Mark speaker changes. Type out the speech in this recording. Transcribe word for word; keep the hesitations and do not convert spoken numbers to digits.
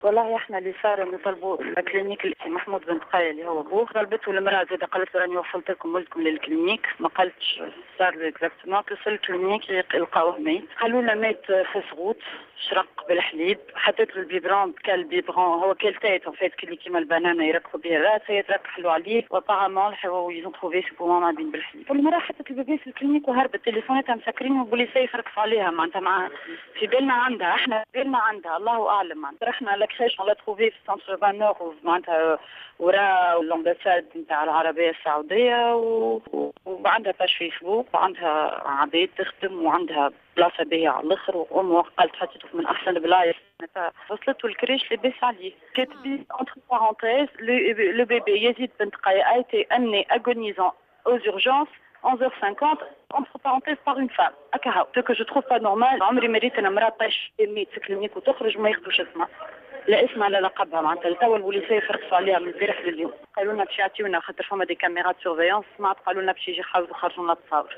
Speaker 1: والله احنا اللي صار نطلبوا كلينيك الاسي محمود بن تقايا اللي هو ابوه، طلبته المراه زاد قالت له راني وصلت لكم ولدكم للكلينيك، ما قالتش صار اكزاكتومون. وصل الكلينيك لقاوه ميت، قالوا له ميت في سغوط شرق بالحليب، حطيت له البيبرون كان البيبرون هو كيل تايت ان فيت كلي كيما البنانه يركبوا به الراس، هي تركحوا عليه وابارامون يزون تروفي سي بومون مادين بالحليب. والمراه حطت البيبي في الكلينيك وهربت، تليفوناتها مسكرين والبوليسيه يفرقوا عليها معناتها مع في بالنا عندها، احنا في بالنا عندها الله اعلم معناتها. رحنا لاكريش لا تروفي في سانتر فانور معناتها وراء الامباساد نتاع العربيه السعوديه و... وعندها باش فيسبوك وعندها عبيد تخدم وعندها بلاصه باهيه على الاخر، وامه قالت حطيته من احسن البلايص. وصلته الكريش لبس عليه كاتبين entre parenthèses le, le bébé Yazid Ben Tqaïa a été amené agonisant aux urgences onze heures cinquante entre parenthèses par une femme. هكا ce que je trouve pas normal. عمري ما ريت انا مراه طايش ميت في كلينيك وتخرج ما ياخذوش اسمها، لا اسمها لا لقبها معناتها. توا البوليسيه يفرقوا عليها من البارح لليوم، قالوا لنا باش يعطيونا خاطر فما دي كاميرات سورفيونس، سمعت قالوا لنا باش يجي يحاولوا يخرجوا لنا التصاور.